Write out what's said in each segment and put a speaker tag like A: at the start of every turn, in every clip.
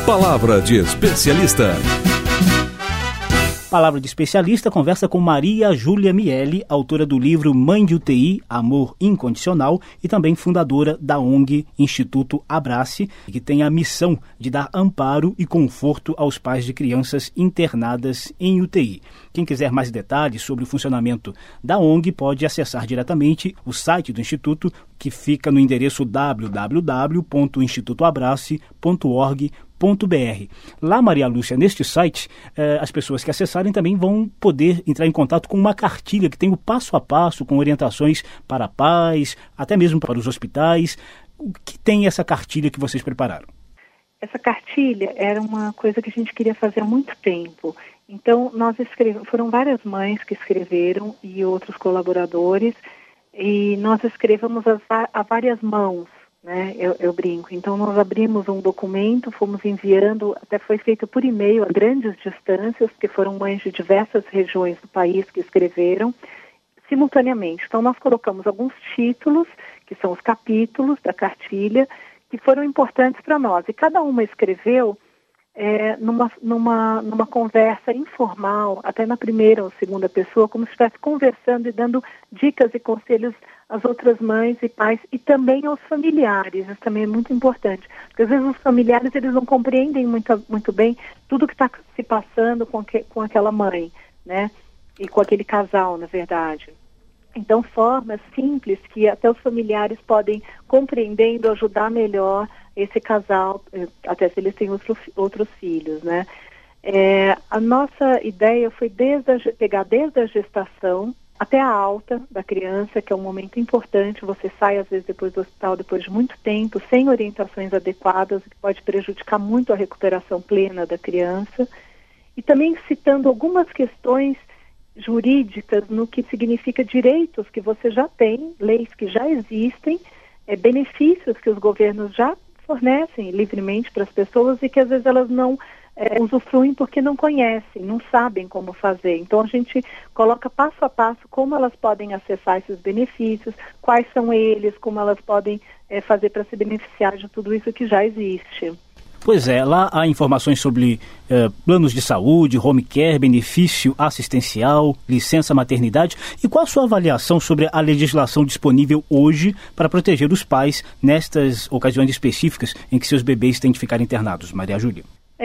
A: Palavra de Especialista.
B: Palavra de Especialista conversa com Maria Júlia Miele, autora do livro Mãe de UTI, Amor Incondicional, e também fundadora da ONG Instituto Abrace, que tem a missão de dar amparo e conforto aos pais de crianças internadas em UTI. Quem quiser mais detalhes sobre o funcionamento da ONG pode acessar diretamente o site do Instituto, que fica no endereço www.institutoabrace.org.br. Lá, Maria Lúcia, neste site, as pessoas que acessarem também vão poder entrar em contato com uma cartilha que tem o passo a passo, com orientações para pais, até mesmo para os hospitais. O que tem essa cartilha que vocês prepararam?
C: Essa cartilha era uma coisa que a gente queria fazer há muito tempo. Então, foram várias mães que escreveram e outros colaboradores, e nós escrevemos a várias mãos, né? Eu brinco. Então, nós abrimos um documento, fomos enviando, até foi feito por e-mail a grandes distâncias, porque foram mães de diversas regiões do país que escreveram simultaneamente. Então, nós colocamos alguns títulos, que são os capítulos da cartilha, que foram importantes para nós. E cada uma escreveu numa conversa informal, até na primeira ou segunda pessoa, como se estivesse conversando e dando dicas e conselhos às outras mães e pais e também aos familiares. Isso também é muito importante, porque às vezes os familiares eles não compreendem muito bem tudo que está se passando com aquela mãe, né? E com aquele casal, na verdade. Então, formas simples que até os familiares podem, compreendendo, ajudar melhor esse casal, até se eles têm outros filhos, né? A nossa ideia foi pegar desde a gestação até a alta da criança, que é um momento importante. Você sai, às vezes, depois do hospital, depois de muito tempo, sem orientações adequadas, o que pode prejudicar muito a recuperação plena da criança. E também citando algumas questões jurídicas no que significa direitos que você já tem, leis que já existem, benefícios que os governos já fornecem livremente para as pessoas e que às vezes elas não usufruem porque não conhecem, não sabem como fazer. Então a gente coloca passo a passo como elas podem acessar esses benefícios, quais são eles, como elas podem fazer para se beneficiar de tudo isso que já existe.
B: Pois é, lá há informações sobre planos de saúde, home care, benefício assistencial, licença maternidade. E qual a sua avaliação sobre a legislação disponível hoje para proteger os pais nestas ocasiões específicas em que seus bebês têm de ficar internados, Maria Júlia?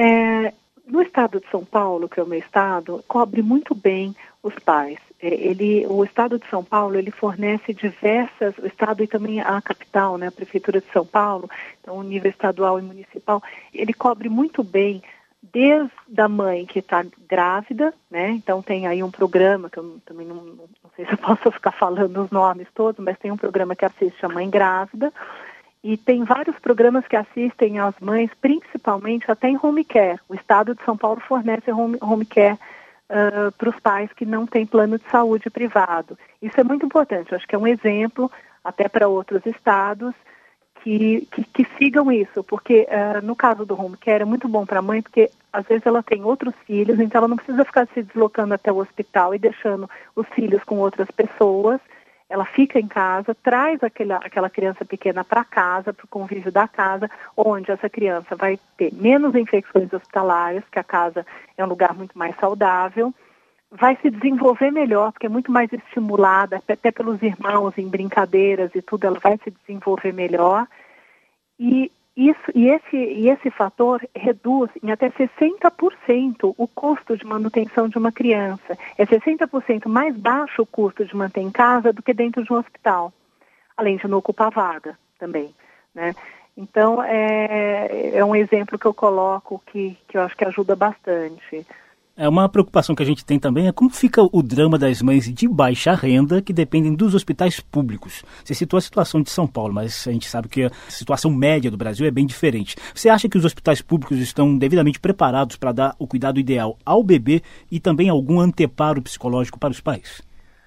C: No estado de São Paulo, que é o meu estado, cobre muito bem os pais. O estado de São Paulo, ele fornece o estado e também a capital, né, a prefeitura de São Paulo, então o nível estadual e municipal, ele cobre muito bem desde a mãe que está grávida, né, então tem aí um programa, que eu também não sei se eu posso ficar falando os nomes todos, mas tem um programa que assiste a mãe grávida, e tem vários programas que assistem às mães, principalmente até em home care. O estado de São Paulo fornece home care para os pais que não têm plano de saúde privado. Isso é muito importante, eu acho que é um exemplo até para outros estados que sigam isso, porque no caso do home care é muito bom para a mãe, porque às vezes ela tem outros filhos, então ela não precisa ficar se deslocando até o hospital e deixando os filhos com outras pessoas. Ela fica em casa, traz aquela criança pequena para casa, para o convívio da casa, onde essa criança vai ter menos infecções hospitalares, que a casa é um lugar muito mais saudável, vai se desenvolver melhor, porque é muito mais estimulada, até pelos irmãos em brincadeiras e tudo, ela vai se desenvolver melhor. E esse fator reduz em até 60% o custo de manutenção de uma criança. É 60% mais baixo o custo de manter em casa do que dentro de um hospital, além de não ocupar vaga também, né? Então, é um exemplo que eu coloco que eu acho que ajuda bastante.
B: Uma preocupação que a gente tem também é como fica o drama das mães de baixa renda que dependem dos hospitais públicos. Você citou a situação de São Paulo, mas a gente sabe que a situação média do Brasil é bem diferente. Você acha que os hospitais públicos estão devidamente preparados para dar o cuidado ideal ao bebê e também algum anteparo psicológico para os pais?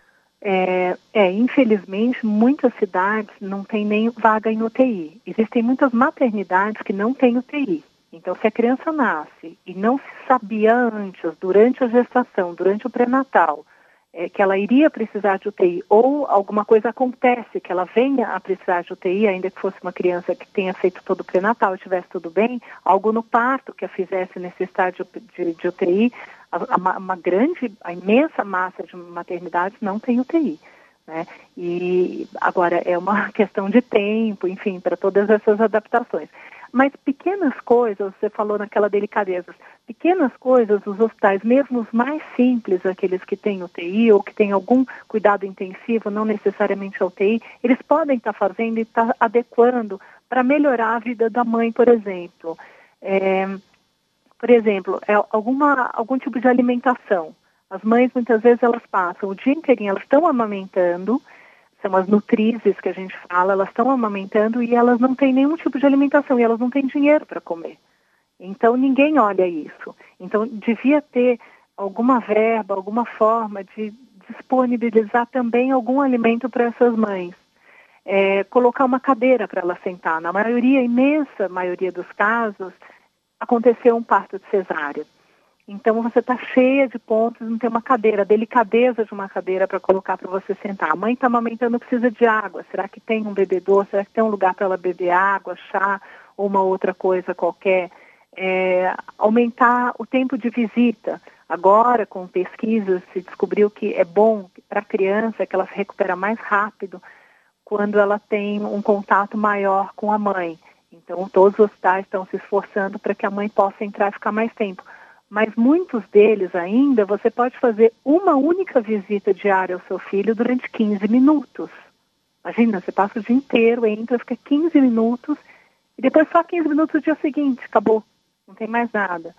C: Infelizmente, muitas cidades não têm nem vaga em UTI. Existem muitas maternidades que não têm UTI. Então, se a criança nasce e não se sabia antes, durante a gestação, durante o pré-natal, que ela iria precisar de UTI, ou alguma coisa acontece que ela venha a precisar de UTI, ainda que fosse uma criança que tenha feito todo o pré-natal e estivesse tudo bem, algo no parto que a fizesse necessitar de UTI, a imensa massa de maternidades não tem UTI. Né? E agora é uma questão de tempo, enfim, para todas essas adaptações. Mas pequenas coisas, você falou naquela delicadeza, pequenas coisas, os hospitais, mesmo os mais simples, aqueles que têm UTI ou que têm algum cuidado intensivo, não necessariamente a UTI, eles podem estar fazendo e estar adequando para melhorar a vida da mãe, por exemplo. Por exemplo, algum tipo de alimentação. As mães, muitas vezes, elas passam o dia inteirinho, elas estão amamentando, são as nutrizes que a gente fala, elas estão amamentando e elas não têm nenhum tipo de alimentação e elas não têm dinheiro para comer. Então, ninguém olha isso. Então, devia ter alguma verba, alguma forma de disponibilizar também algum alimento para essas mães. Colocar uma cadeira para ela sentar. Na imensa maioria dos casos, aconteceu um parto de cesárea. Então, você está cheia de pontos, não tem uma cadeira, a delicadeza de uma cadeira para colocar para você sentar. A mãe está amamentando, precisa de água. Será que tem um bebedor? Será que tem um lugar para ela beber água, chá ou uma outra coisa qualquer? Aumentar o tempo de visita. Agora, com pesquisas, se descobriu que é bom para a criança, que ela se recupera mais rápido quando ela tem um contato maior com a mãe. Então, todos os hospitais estão se esforçando para que a mãe possa entrar e ficar mais tempo. Mas muitos deles ainda, você pode fazer uma única visita diária ao seu filho durante 15 minutos. Imagina, você passa o dia inteiro, entra, fica 15 minutos, e depois só 15 minutos no dia seguinte, acabou, não tem mais nada.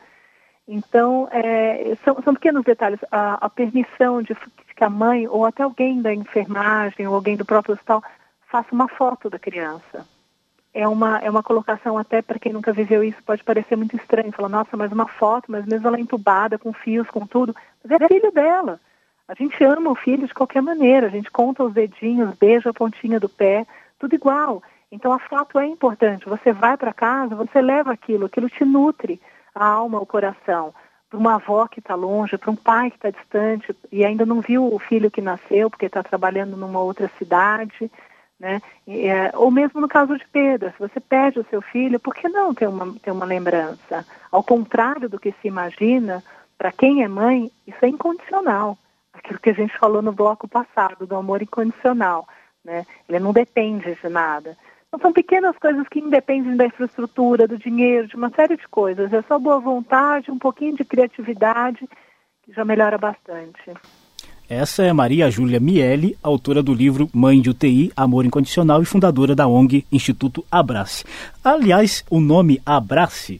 C: Então, são pequenos detalhes. A permissão de que a mãe, ou até alguém da enfermagem, ou alguém do próprio hospital, faça uma foto da criança. É uma colocação, até para quem nunca viveu isso, pode parecer muito estranho. Fala, nossa, mas uma foto, mas mesmo ela entubada, com fios, com tudo. Mas é filho dela. A gente ama o filho de qualquer maneira. A gente conta os dedinhos, beija a pontinha do pé, tudo igual. Então a foto é importante. Você vai para casa, você leva aquilo te nutre a alma, o coração. Para uma avó que está longe, para um pai que está distante e ainda não viu o filho que nasceu, porque está trabalhando numa outra cidade, né? Ou mesmo no caso de perda, se você perde o seu filho, por que não ter uma lembrança? Ao contrário do que se imagina, para quem é mãe, isso é incondicional. Aquilo que a gente falou no bloco passado, do amor incondicional, né? Ele não depende de nada. Então, são pequenas coisas que independem da infraestrutura, do dinheiro, de uma série de coisas. É só boa vontade, um pouquinho de criatividade, que já melhora bastante.
B: Essa é Maria Júlia Miele, autora do livro Mãe de UTI, Amor Incondicional e fundadora da ONG Instituto Abrace. Aliás, o nome Abrace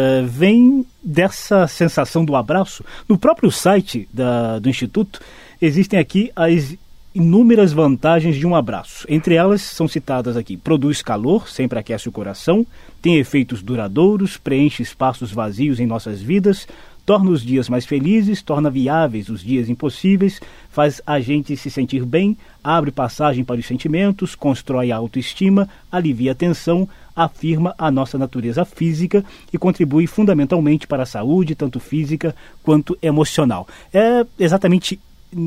B: vem dessa sensação do abraço. No próprio site do Instituto, existem aqui as inúmeras vantagens de um abraço. Entre elas são citadas aqui: produz calor, sempre aquece o coração, tem efeitos duradouros, preenche espaços vazios em nossas vidas, torna os dias mais felizes, torna viáveis os dias impossíveis, faz a gente se sentir bem, abre passagem para os sentimentos, constrói a autoestima, alivia a tensão, afirma a nossa natureza física e contribui fundamentalmente para a saúde, tanto física quanto emocional. É exatamente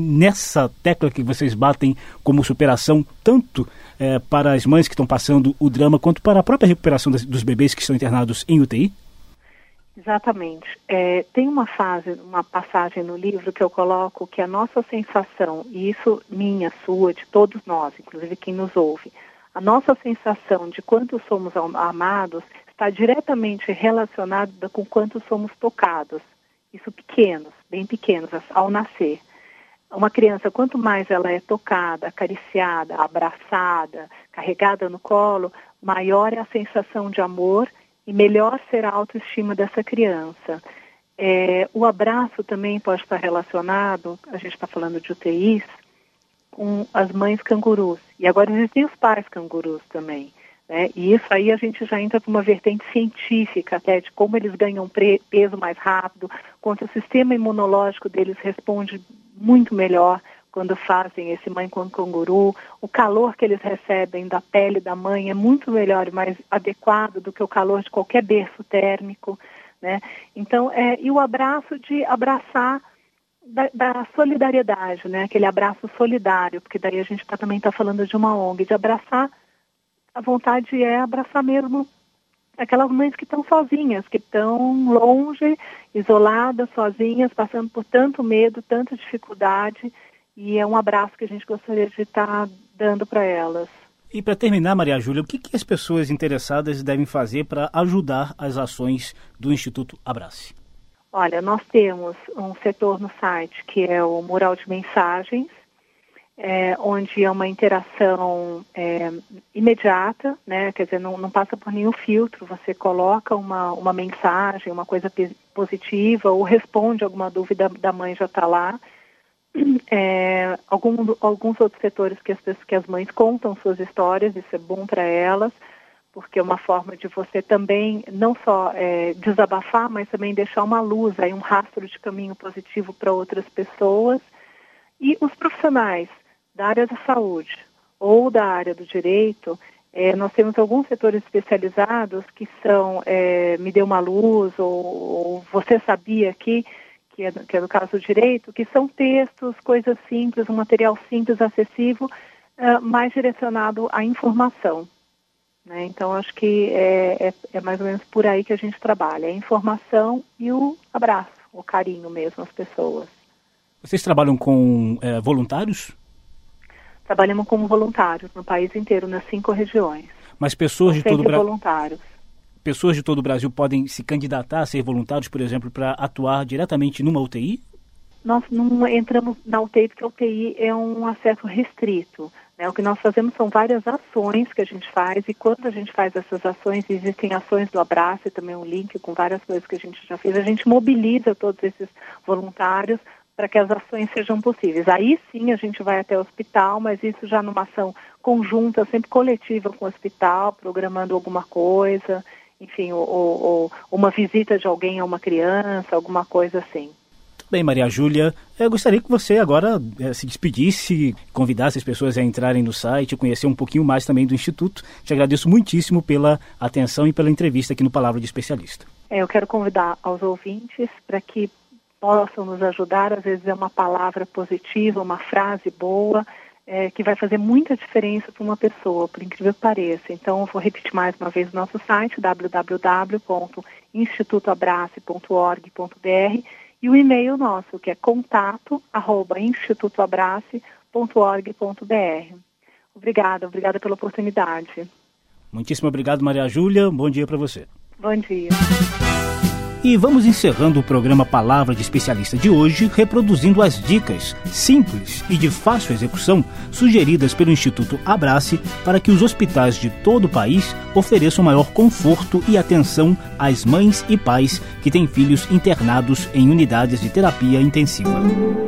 B: nessa tecla que vocês batem como superação, tanto para as mães que estão passando o drama, quanto para a própria recuperação dos bebês que estão internados em UTI?
C: Exatamente. Tem uma passagem no livro que eu coloco que a nossa sensação, e isso minha, sua, de todos nós, inclusive quem nos ouve, a nossa sensação de quanto somos amados está diretamente relacionada com quanto somos tocados. Isso pequenos, bem pequenos, ao nascer. Uma criança, quanto mais ela é tocada, acariciada, abraçada, carregada no colo, maior é a sensação de amor e melhor será a autoestima dessa criança. O abraço também pode estar relacionado, a gente está falando de UTIs, com as mães cangurus. E agora existem os pais cangurus também. Né? E isso aí a gente já entra para uma vertente científica até de como eles ganham peso mais rápido, quanto o sistema imunológico deles responde muito melhor quando fazem esse mãe com canguru. O calor que eles recebem da pele da mãe é muito melhor e mais adequado do que o calor de qualquer berço térmico, né? Então, e o abraço de abraçar da solidariedade, né? Aquele abraço solidário, porque daí a gente também está falando de uma ONG, de abraçar, a vontade é abraçar mesmo aquelas mães que estão sozinhas, que estão longe, isoladas, sozinhas, passando por tanto medo, tanta dificuldade, e é um abraço que a gente gostaria de estar dando para elas.
B: E para terminar, Maria Júlia, o que as pessoas interessadas devem fazer para ajudar as ações do Instituto Abrace?
C: Olha, nós temos um setor no site que é o Mural de Mensagens, onde é uma interação imediata, né? Quer dizer, não passa por nenhum filtro, você coloca uma mensagem, uma coisa positiva, ou responde alguma dúvida da mãe, já está lá. Alguns outros setores que as mães contam suas histórias, isso é bom para elas, porque é uma forma de você também não só desabafar, mas também deixar uma luz, aí um rastro de caminho positivo para outras pessoas. E os profissionais da área da saúde ou da área do direito, nós temos alguns setores especializados que são Me Dê Uma Luz, ou Você Sabia que é no caso do direito, que são textos, coisas simples, um material simples, acessível, mais direcionado à informação. Né? Então, acho que é mais ou menos por aí que a gente trabalha, a informação e o abraço, o carinho mesmo às pessoas.
B: Vocês trabalham com voluntários?
C: Trabalhamos com voluntários no país inteiro, nas 5 regiões.
B: Mas pessoas de todo o Brasil...
C: voluntários.
B: Pessoas de todo o Brasil podem se candidatar a ser voluntários, por exemplo, para atuar diretamente numa UTI?
C: Nós não entramos na UTI porque a UTI é um acesso restrito. Né? O que nós fazemos são várias ações que a gente faz, e quando a gente faz essas ações, existem ações do Abraço e também um link com várias coisas que a gente já fez, a gente mobiliza todos esses voluntários para que as ações sejam possíveis. Aí sim a gente vai até o hospital, mas isso já numa ação conjunta, sempre coletiva com o hospital, programando alguma coisa, enfim, ou uma visita de alguém a uma criança, alguma coisa assim.
B: Bem, Maria Júlia, eu gostaria que você agora se despedisse, convidasse as pessoas a entrarem no site, conhecer um pouquinho mais também do Instituto. Te agradeço muitíssimo pela atenção e pela entrevista aqui no Palavra de Especialista.
C: Eu quero convidar aos ouvintes para que possam nos ajudar. Às vezes é uma palavra positiva, uma frase boa, que vai fazer muita diferença para uma pessoa, por incrível que pareça. Então, eu vou repetir mais uma vez o nosso site, www.institutoabrace.org.br, e o e-mail nosso, que é contato@institutoabrace.org.br. Obrigada pela oportunidade.
B: Muitíssimo obrigado, Maria Júlia. Bom dia para você.
C: Bom dia.
B: E vamos encerrando o programa Palavra de Especialista de hoje, reproduzindo as dicas simples e de fácil execução sugeridas pelo Instituto Abrace para que os hospitais de todo o país ofereçam maior conforto e atenção às mães e pais que têm filhos internados em unidades de terapia intensiva.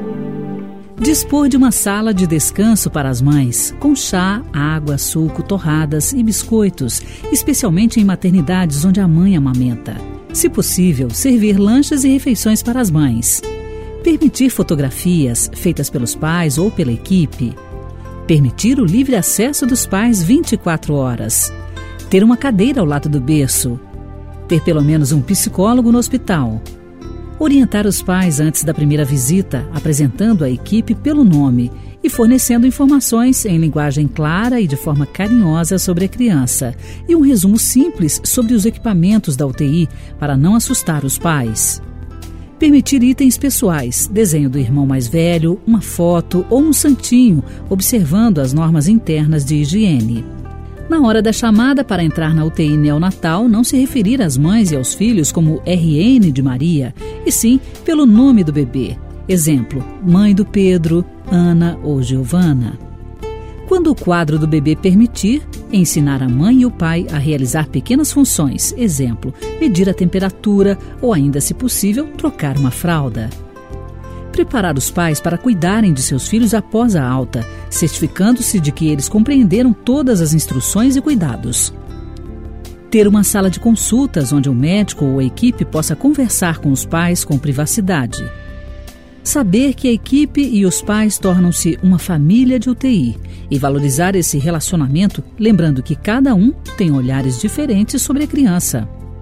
D: Dispor de uma sala de descanso para as mães, com chá, água, suco, torradas e biscoitos, especialmente em maternidades onde a mãe amamenta. Se possível, servir lanches e refeições para as mães. Permitir fotografias feitas pelos pais ou pela equipe. Permitir o livre acesso dos pais 24 horas. Ter uma cadeira ao lado do berço. Ter pelo menos um psicólogo no hospital. Orientar os pais antes da primeira visita, apresentando a equipe pelo nome e fornecendo informações em linguagem clara e de forma carinhosa sobre a criança, e um resumo simples sobre os equipamentos da UTI para não assustar os pais. Permitir itens pessoais, desenho do irmão mais velho, uma foto ou um santinho, observando as normas internas de higiene. Na hora da chamada para entrar na UTI neonatal, não se referir às mães e aos filhos como RN de Maria, e sim pelo nome do bebê. Exemplo, mãe do Pedro, Ana ou Giovana. Quando o quadro do bebê permitir, ensinar a mãe e o pai a realizar pequenas funções. Exemplo, medir a temperatura ou ainda, se possível, trocar uma fralda. Preparar os pais para cuidarem de seus filhos após a alta, certificando-se de que eles compreenderam todas as instruções e cuidados. Ter uma sala de consultas onde o médico ou a equipe possa conversar com os pais com privacidade. Saber que a equipe e os pais tornam-se uma família de UTI e valorizar esse relacionamento, lembrando que cada um tem olhares diferentes sobre a criança.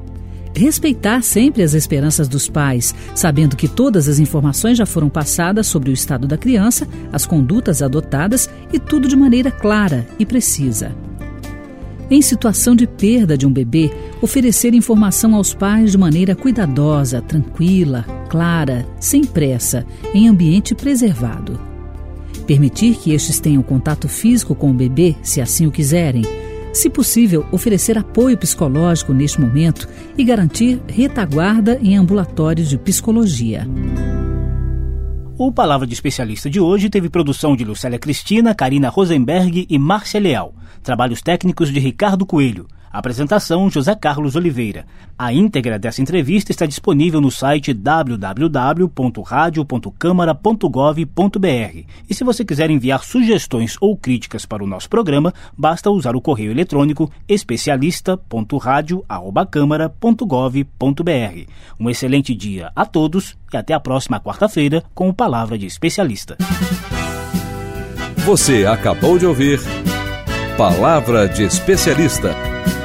D: Respeitar sempre as esperanças dos pais, sabendo que todas as informações já foram passadas sobre o estado da criança, as condutas adotadas e tudo de maneira clara e precisa. Em situação de perda de um bebê, oferecer informação aos pais de maneira cuidadosa, tranquila, clara, sem pressa, em ambiente preservado. Permitir que estes tenham contato físico com o bebê, se assim o quiserem. Se possível, oferecer apoio psicológico neste momento e garantir retaguarda em ambulatórios de psicologia.
B: O Palavra de Especialista de hoje teve produção de Lucélia Cristina, Karina Rosenberg e Márcia Leal. Trabalhos técnicos de Ricardo Coelho. Apresentação José Carlos Oliveira. A íntegra dessa entrevista está disponível no site www.radio.câmara.gov.br. E se você quiser enviar sugestões ou críticas para o nosso programa, basta usar o correio eletrônico especialista.radio@câmara.gov.br. Um excelente dia a todos e até a próxima quarta-feira com o Palavra de Especialista.
A: Você acabou de ouvir Palavra de Especialista.